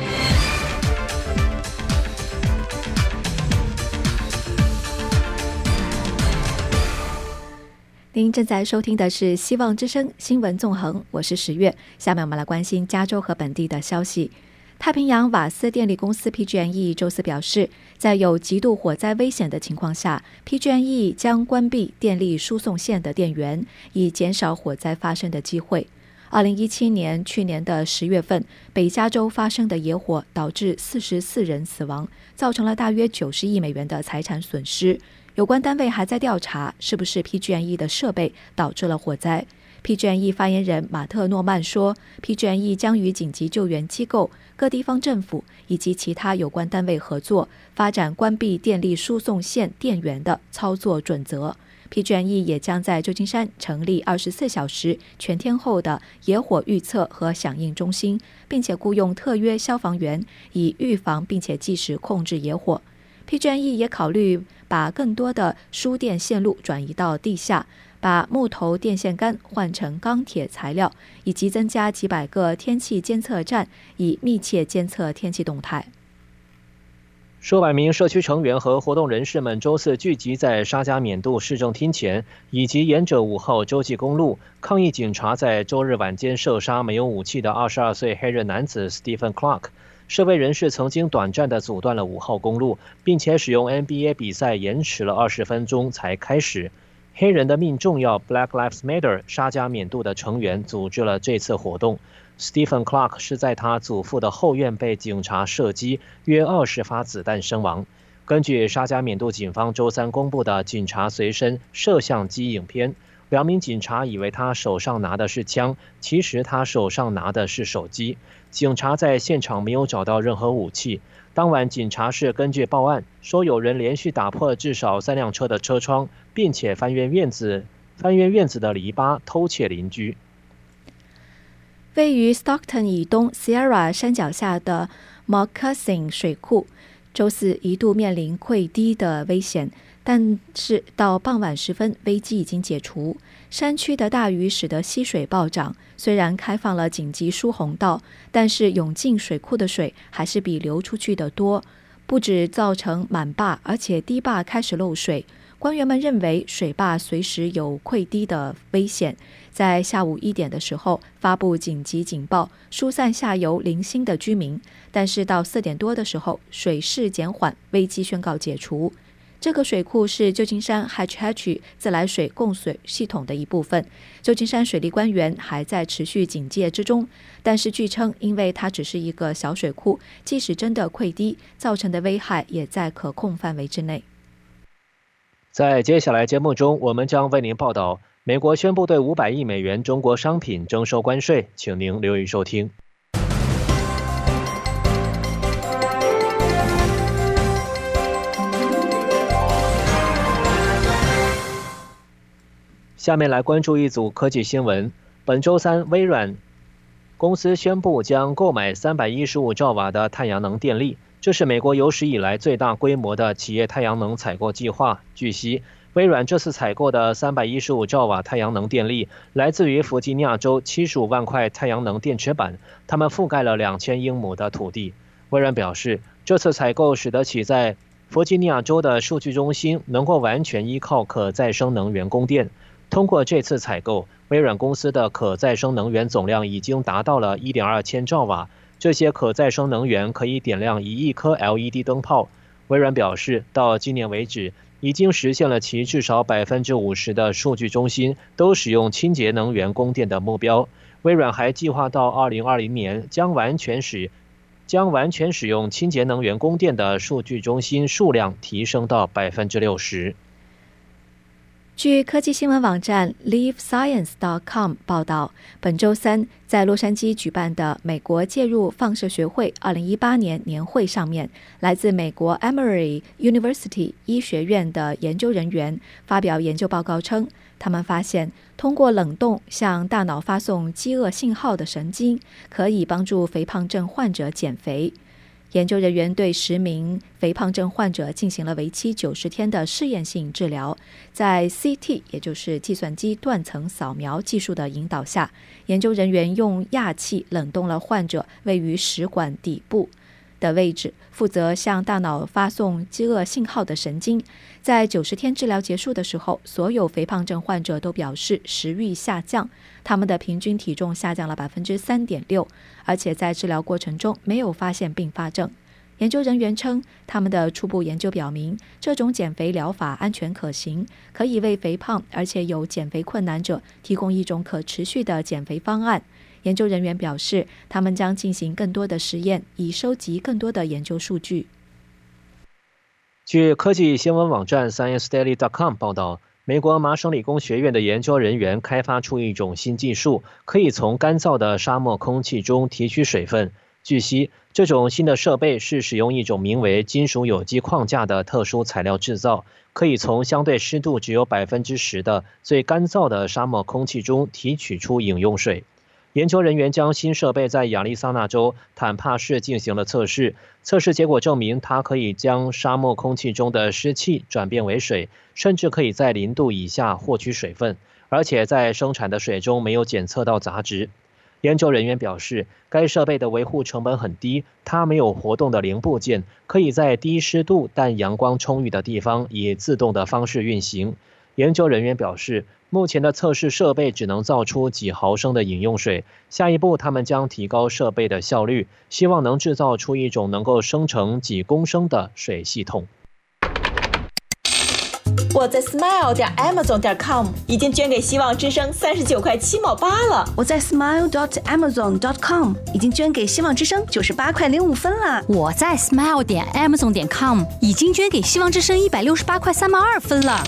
您正在收听的是希望之声新闻纵横，我是十月。下面我们来关心加州和本地的消息。太平洋瓦斯电力公司 PG&E 周四表示，在有极度火灾危险的情况下， PG&E 将关闭电力输送线的电源，以减少火灾发生的机会。2017年去年的10月份，北加州发生的野火导致44人死亡，造成了大约90亿美元的财产损失。有关单位还在调查是不是 PG&E 的设备导致了火灾。PG&E 发言人马特诺曼说， PG&E 将与紧急救援机构、各地方政府以及其他有关单位合作，发展关闭电力输送线电源的操作准则。PG&E 也将在旧金山成立24小时全天候的野火预测和响应中心，并且雇用特约消防员以预防并且及时控制野火。PG&E 也考虑把更多的输电线路转移到地下，把木头电线杆换成钢铁材料，以及增加几百个天气监测站，以密切监测天气动态。 数百名社区成员和活动人士们周四聚集在沙加缅度市政厅前，以及沿着5号洲际公路，抗议警察在周日晚间射杀没有武器的22岁黑人男子 Stephen Clark。示威人士曾经短暂地阻断了5号公路，并且使用 NBA 比赛延迟了20分钟才开始。黑人的命重要 Black Lives Matter 沙加缅度的成员组织了这次活动。Stephen Clark 是在他祖父的后院被警察射击，约20发子弹身亡。根据沙加缅度警方周三公布的警察随身摄像机影片，2名警察以为他手上拿的是枪，其实他手上拿的是手机。警察在现场没有找到任何武器。当晚警察是根据报案说有人连续打破至少3辆车的车窗，并且翻越院子的篱笆偷窃邻居。 位于 Stockton 以东 Sierra 山脚下的 Moccasin 水库周四一度面临溃堤的危险，但是到傍晚时分危机已经解除。山区的大雨使得溪水暴涨，虽然开放了紧急疏洪道，但是涌进水库的水还是比流出去的多，不止造成满坝，而且堤坝开始漏水。官员们认为水坝随时有溃堤的危险，在下午1点的时候发布紧急警报，疏散下游零星的居民，但是到4点多的时候水势减缓，危机宣告解除。这个水库是旧金山 Hatch Hatch 自来水供水系统的一部分，旧金山水利官员还在持续警戒之中，但是据称因为它只是一个小水库，即使真的溃堤，造成的危害也在可控范围之内。 在接下来节目中，我们将为您报道美国宣布对500亿美元中国商品征收关税，请您留意收听。下面来关注一组科技新闻。本周三，微软公司宣布将购买315兆瓦的太阳能电力，这是美国有史以来最大规模的企业太阳能采购计划。据悉，微软这次采购的315兆瓦太阳能电力来自于弗吉尼亚州75万块太阳能电池板，它们覆盖了2000英亩的土地。微软表示，这次采购使得其在弗吉尼亚州的数据中心能够完全依靠可再生能源供电。通过这次采购，微软公司的可再生能源总量已经达到了1.2千兆瓦，这些可再生能源可以点亮1亿颗 LED 灯泡。微软表示，到今年为止，已经实现了其至少50%的数据中心都使用清洁能源供电的目标。微软还计划到2020年将完全使用清洁能源供电的数据中心数量提升到60%。 据科技新闻网站 LiveScience.com 报道，本周三在洛杉矶举办的美国介入放射学会2018年年会上面，来自美国 Emory University 医学院的研究人员发表研究报告称，他们发现通过冷冻向大脑发送饥饿信号的神经可以帮助肥胖症患者减肥。研究人员对10名肥胖症患者进行了为期90天的试验性治疗，在 CT 也就是计算机断层扫描技术的引导下，研究人员用氩气冷冻了患者位于食管底部的位置负责向大脑发送饥饿信号的神经。在90天治疗结束的时候，所有肥胖症患者都表示食欲下降，他们的平均体重下降了 3.6%， 而且在治疗过程中没有发现并发症。研究人员称，他们的初步研究表明，这种减肥疗法安全可行，可以为肥胖而且有减肥困难者提供一种可持续的减肥方案。研究人员表示，他们将进行更多的实验，以收集更多的研究数据。 据科技新闻网站 ScienceDaily.com 报道，美国麻省理工学院的研究人员开发出一种新技术，可以从干燥的沙漠空气中提取水分。据悉，这种新的设备是使用一种名为金属有机框架的特殊材料制造，可以从相对湿度只有 10% 的最干燥的沙漠空气中提取出饮用水。研究人员将新设备在亚利桑那州坦帕市进行了测试，测试结果证明它可以将沙漠空气中的湿气转变为水，甚至可以在0度以下获取水分，而且在生产的水中没有检测到杂质。研究人员表示，该设备的维护成本很低，它没有活动的零部件，可以在低湿度但阳光充裕的地方以自动的方式运行。研究人员表示，目前的测试设备只能造出几毫升的饮用水，下一步他们将提高设备的效率，希望能制造出一种能够生成几公升的水系统。 我在 smile.amazon.com 已经捐给希望之声39块7毛8了。 我在 smile.amazon.com 已经捐给希望之声98块05分了。 我在 smile.amazon.com 已经捐给希望之声168块3毛2分了。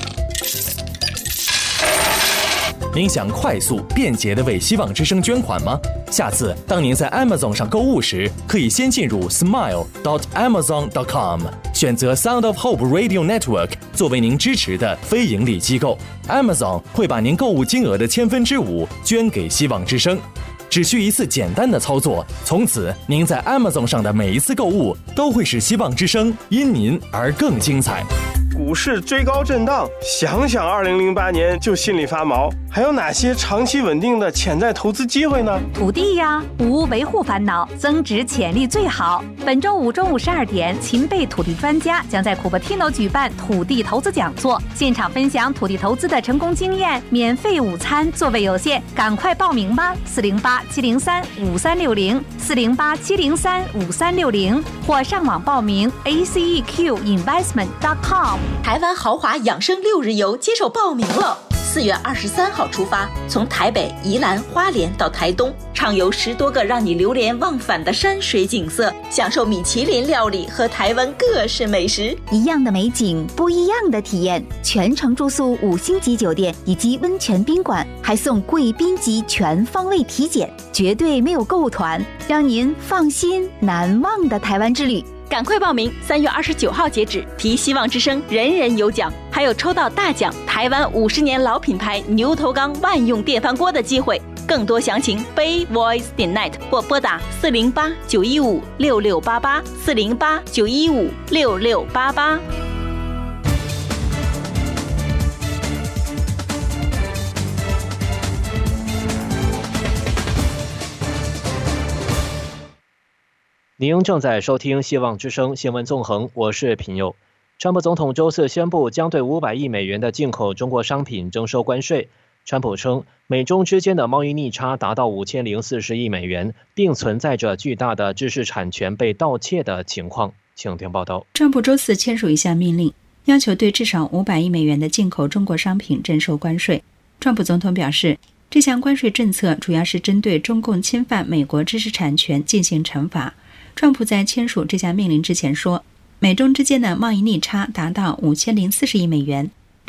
您想快速便捷地为希望之声捐款吗？下次当您在 Amazon 上购物时，可以先进入 smile.amazon.com， 选择 Sound of Hope Radio Network 作为您支持的非营利机构。Amazon 会把您购物金额的5%捐给希望之声。只需一次简单的操作，从此您在 Amazon 上的每一次购物都会使希望之声因您而更精彩。 股市追高震荡，想想2008年就心里发毛。还有哪些长期稳定的潜在投资机会呢？ 土地呀，无维护烦恼，增值潜力最好。本周5中午12点，秦贝土地专家将在 Cupertino 举办土地投资讲座，现场分享土地投资的成功经验，免费午餐，座位有限，赶快报名吧！408-703-5360，408-703-5360，或上网报名 aceqinvestment.com。 台湾豪华养生6日游接受报名了，4月23号出发，从台北、宜兰、花莲到台东，畅游10多个让你流连忘返的山水景色，享受米其林料理和台湾各式美食。 一样的美景，不一样的体验，全程住宿5星级酒店以及温泉宾馆，还送贵宾级全方位体检，绝对没有购物团，让您放心难忘的台湾之旅。 赶快报名，3月29号截止，提希望之声人人有奖，还有抽到大奖台湾50年老品牌牛头钢万用电饭锅的机会。更多详情 bayvoice.net 或拨打408-915-6688 408-915-6688。 您正在收听希望之声新闻纵横，我是平佑。川普总统周四宣布将对500亿美元的进口中国商品征收关税。川普称，美中之间的贸易逆差达到5040亿美元，并存在着巨大的知识产权被盗窃的情况。请听报道。 川普周四签署一项命令，要求对至少500亿美元的进口中国商品征收关税。川普总统表示，这项关税政策主要是针对中共侵犯美国知识产权进行惩罚。川普在签署这项命令之前说，美中之间的贸易逆差达到5040亿美元，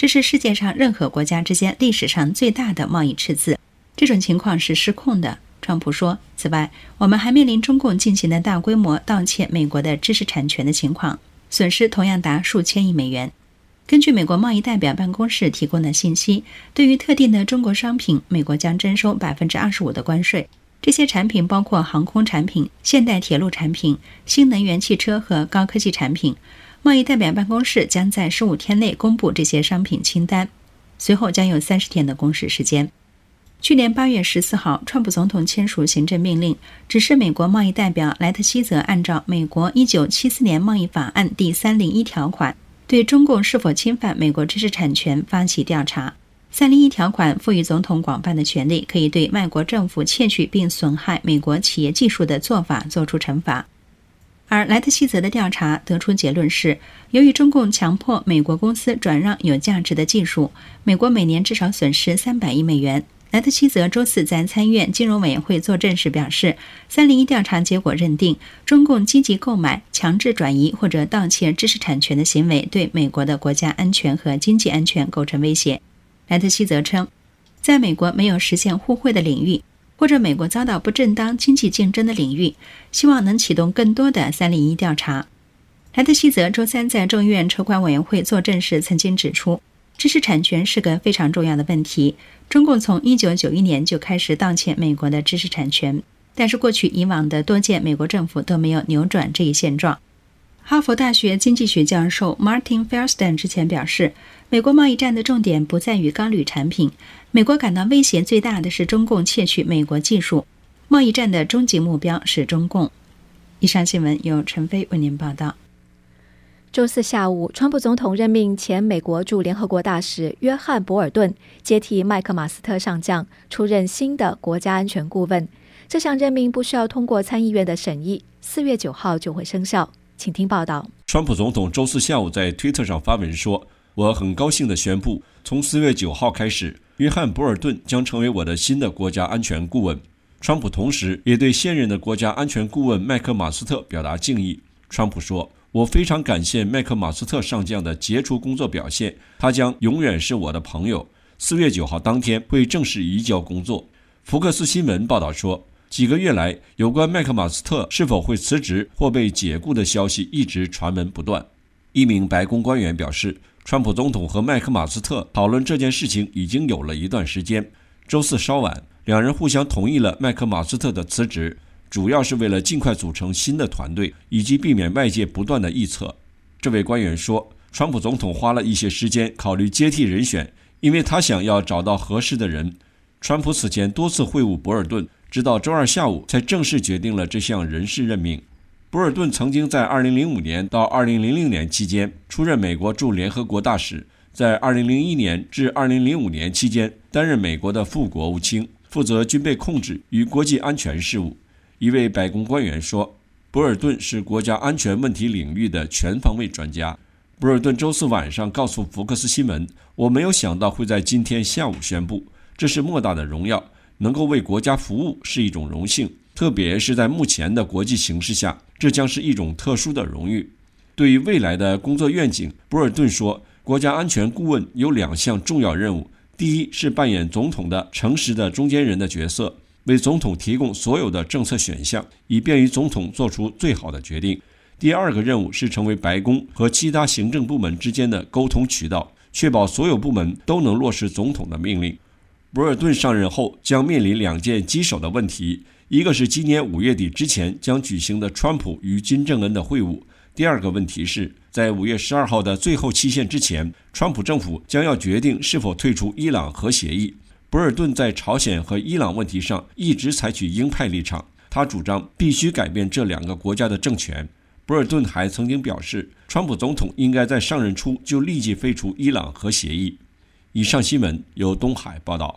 这是世界上任何国家之间历史上最大的贸易赤字。这种情况是失控的。川普说，此外，我们还面临中共进行的大规模盗窃美国的知识产权的情况，损失同样达数千亿美元。根据美国贸易代表办公室提供的信息，对于特定的中国商品，美国将征收 25% 的关税。这些产品包括航空产品、现代铁路产品、新能源汽车和高科技产品。贸易代表办公室将在15天内公布这些商品清单，随后将有30天的公示时间。去年8月14号，川普总统签署行政命令，指示美国贸易代表莱特希泽按照美国1974年贸易法案第301条款，对中共是否侵犯美国知识产权发起调查。301条款赋予总统广泛的权利，可以对外国政府窃取并损害美国企业技术的做法作出惩罚。而莱特希泽的调查得出结论是，由于中共强迫美国公司转让有价值的技术，美国每年至少损失300亿美元。莱特希泽周四在参议院金融委员会作证时表示，301调查结果认定，中共积极购买、强制转移或者盗窃知识产权的行为对美国的国家安全和经济安全构成威胁。莱特希泽称，在美国没有实现互惠的领域，或者美国遭到不正当经济竞争的领域，希望能启动更多的301调查。莱特希泽周三在众议院车管委员会作证时曾经指出，知识产权是个非常重要的问题。中共从1991年就开始盗窃美国的知识产权，但是过去以往的多届美国政府都没有扭转这一现状。哈佛大学经济学教授 Martin Feldstein 之前表示，美国贸易战的重点不在于钢铝产品，美国感到威胁最大的是中共窃取美国技术，贸易战的终极目标是中共。以上新闻由陈飞为您报道。 周四下午，川普总统任命前美国驻联合国大使约翰·博尔顿接替麦克马斯特上将，出任新的国家安全顾问。这项任命不需要通过参议院的审议，4月9号就会生效。请听报道。 川普总统周四下午在推特上发文说，我很高兴地宣布，从4月9号开始，约翰·博尔顿将成为我的新的国家安全顾问。川普同时也对现任的国家安全顾问麦克马斯特表达敬意。川普说，我非常感谢麦克马斯特上将的杰出工作表现，他将永远是我的朋友。4月9号当天会正式移交工作。福克斯新闻报道说，几个月来，有关麦克马斯特是否会辞职或被解雇的消息一直传闻不断。一名白宫官员表示，川普总统和麦克马斯特讨论这件事情已经有了一段时间。周四稍晚，两人互相同意了麦克马斯特的辞职，主要是为了尽快组成新的团队，以及避免外界不断的臆测。这位官员说，川普总统花了一些时间考虑接替人选，因为他想要找到合适的人。川普此前多次会晤博尔顿，直到周二下午才正式决定了这项人事任命。博尔顿曾经在2005年到2000年期间出任美国驻联合国大使，在2001年至2005年期间担任美国的副国务卿，负责军备控制与国际安全事务。一位白宫官员说，博尔顿是国家安全问题领域的全方位专家。博尔顿周四晚上告诉福克斯新闻，我没有想到会在今天下午宣布，这是莫大的荣耀，能够为国家服务是一种荣幸，特别是在目前的国际形势下，这将是一种特殊的荣誉。对于未来的工作愿景，博尔顿说，国家安全顾问有2项重要任务，第一是扮演总统的诚实的中间人的角色，为总统提供所有的政策选项，以便于总统做出最好的决定。第二个任务是成为白宫和其他行政部门之间的沟通渠道，确保所有部门都能落实总统的命令。博尔顿上任后将面临2件棘手的问题，一个是今年5月底之前将举行的川普与金正恩的会晤，第二个问题是在5月12号的最后期限之前，川普政府将要决定是否退出伊朗核协议。博尔顿在朝鲜和伊朗问题上一直采取鹰派立场，他主张必须改变这2个国家的政权。博尔顿还曾经表示，川普总统应该在上任初就立即废除伊朗核协议。以上新闻由东海报道。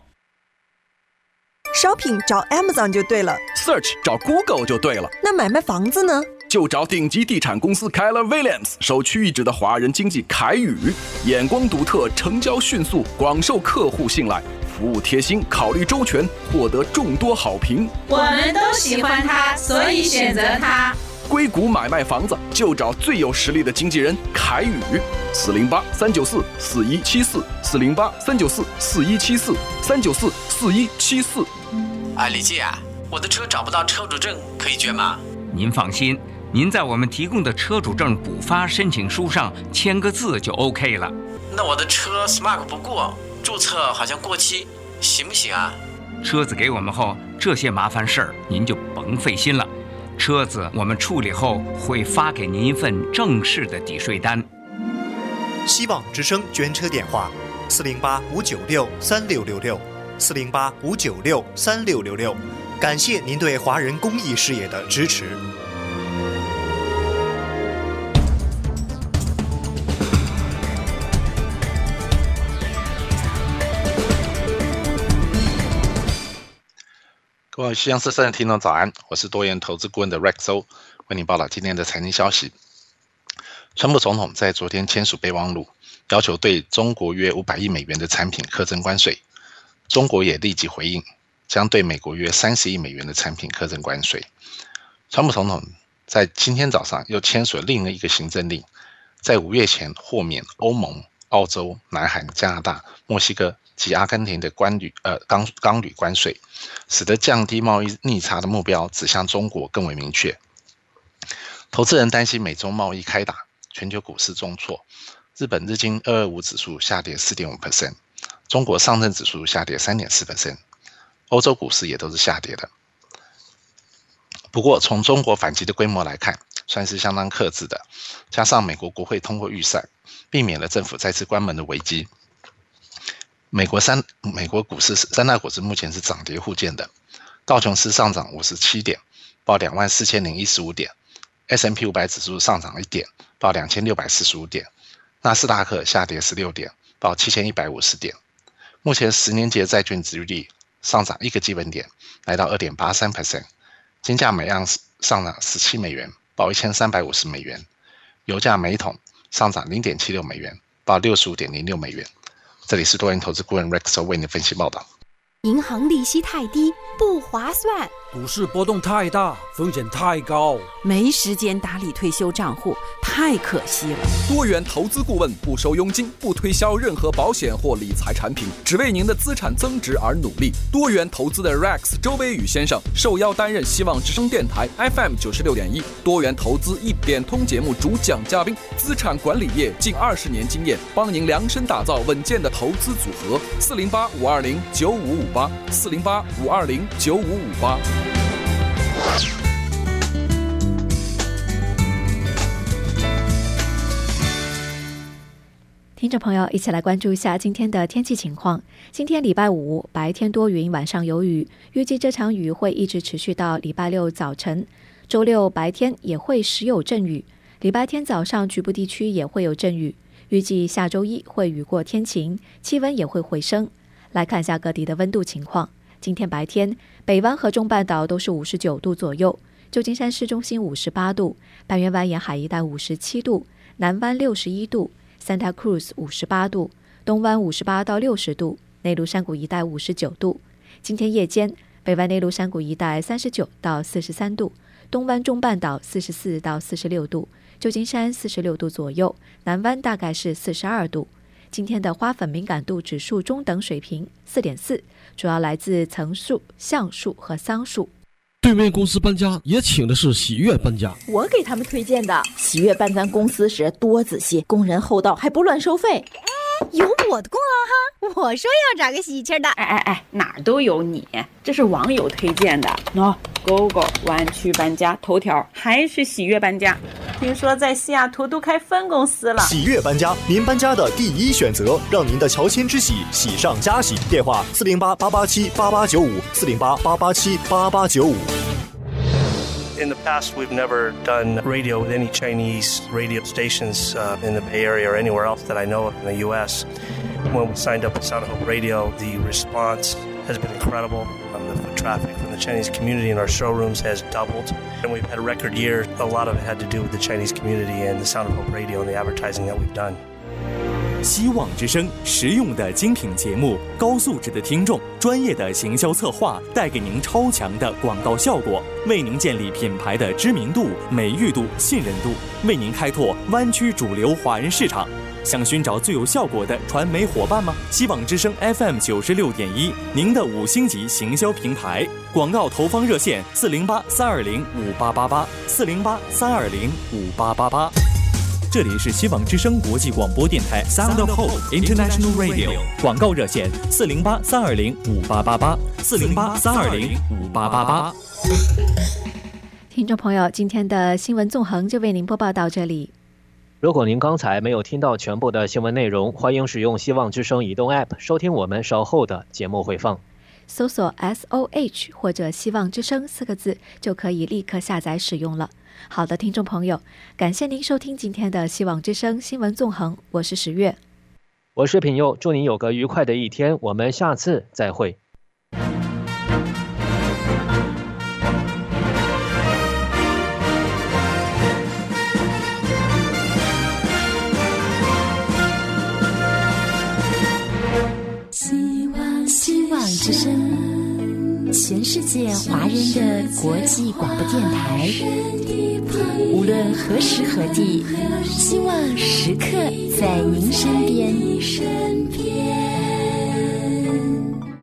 Shopping 找 Amazon 就对了， Search 找 Google 就对了。 那买卖房子呢？ 就找顶级地产公司 Keller Williams， 首屈一指的华人经纪凯宇，眼光独特，成交迅速，广受客户信赖，服务贴心，考虑周全，获得众多好评。 我们都喜欢他，所以选择他。 硅谷买卖房子就找最有实力的经纪人凯宇，408-394-4174，408-394-4174，394-4174。 哎，李记啊，我的车找不到车主证，可以捐吗？ 您放心，您在我们提供的车主证补发申请书上签个字就 OK 了。 那我的车 Smart 不过，注册好像过期，行不行啊？ 车子给我们后，这些麻烦事儿您就甭费心了。车子我们处理后会发给您一份正式的抵税单。 希望之声捐车电话：408-596-3666，408-596-3666。感谢您对华人公益事业的支持。 各位西洋之声的听众早安，我是多元投资顾问的 Rexo， 为您报道今天的财经消息。川普总统在昨天签署备忘录，要求对中国约500亿美元的产品课征关税。中国也立即回应，将对美国约30亿美元的产品课征关税。川普总统在今天早上又签署了另一个行政令，在5月前豁免欧盟、澳洲、南韩、加拿大、墨西哥及阿根廷的钢铝关税，使得降低贸易逆差的目标指向中国更为明确。投资人担心美中贸易开打，全球股市重挫，日本日经225指数下跌 4.5%， 中国上证指数下跌 3.4%， 欧洲股市也都是下跌的。不过从中国反击的规模来看，算是相当克制的，加上美国国会通过预算，避免了政府再次关门的危机。美国股市三大股市目前是涨跌互见的，道琼斯上涨57点，报24,015点， S&P 500指数上涨1点，报2645点，纳斯达克下跌16点，报7150点。目前10年期债券殖利率上涨1个基本点，来到 2.83%， 金价每盎司上涨17美元，报1350美元，油价每桶上涨 0.76 美元，报 65.06 美元。这里是多元投资顾问 Rexo 为您分析报道。 银行利息太低，不划算； 股市波动太大，风险太高； 没时间打理退休账户，太可惜了。 多元投资顾问不收佣金，不推销任何保险或理财产品，只为您的资产增值而努力。多元投资的 Rex 周威宇先生受邀担任希望之声电台 FM 96.1多元投资一点通节目主讲嘉宾，资产管理业近20年经验，帮您量身打造稳健的投资组合。408-520-9558，408-520-9558。 听众朋友，一起来关注一下今天的天气情况。今天礼拜五白天多云，晚上有雨，预计这场雨会一直持续到礼拜六早晨。周六白天也会时有阵雨，礼拜天早上局部地区也会有阵雨。预计下周一会雨过天晴，气温也会回升。来看一下各地的温度情况。今天白天，北湾和中半岛都是59度左右，旧金山市中心58度，半月湾沿海一带57度，南湾61度，Santa Cruz 58度，东湾58到60度，内陆山谷一带59度。今天夜间，北湾内陆山谷一带39到43度，东湾中半岛44到46度，旧金山46度左右，南湾大概是42度。今天的花粉敏感度指数中等水平 4.4， 主要来自层树、橡树和桑树。 对面公司搬家也请的是喜悦搬家， 我给他们推荐的。喜悦搬咱公司时多仔细，工人厚道，还不乱收费。 有我的功劳哈！我说要找个喜庆的。 哪儿都有你，这是网友推荐的。GoGo 湾区搬家头条还是喜悦搬家，听说在西雅图都开分公司了。 喜悦搬家，您搬家的第一选择，让您的乔迁之喜喜上加喜。电话408-887-8895，408-887-8895。 In the past, we've never done radio with any Chinese radio stations in the Bay Area or anywhere else that I know of in the U.S. When we signed up with Sound of Hope Radio, the response has been incredible. The foot traffic from the Chinese community in our showrooms has doubled. And we've had a record year. A lot of it had to do with the Chinese community and the Sound of Hope Radio and the advertising that we've done. 希望之声，实用的精品节目，高素质的听众，专业的行销策划，带给您超强的广告效果，为您建立品牌的知名度、美誉度、信任度，为您开拓湾区主流华人市场。想寻找最有效果的传媒伙伴吗？希望之声 FM 96.1，您的5星级行销平台。广告投放热线408-320-5888，408-320-5888。这里是希望之声国际广播电台 Sound of Hope International Radio， 广告热线408-320-5888，408-320-5888。 听众朋友，今天的新闻纵横就为您播报到这里。 如果您刚才没有听到全部的新闻内容，欢迎使用希望之声移动 App 收听我们稍后的节目回放， 搜索 SOH 或者希望之声4个字就可以立刻下载使用了。好的，听众朋友，感谢您收听今天的希望之声新闻纵横，我是十月， 我是品佑，祝您有个愉快的一天，我们下次再会。 希望之声，全世界华人的国际广播电台，无论何时何地，希望时刻在您身边。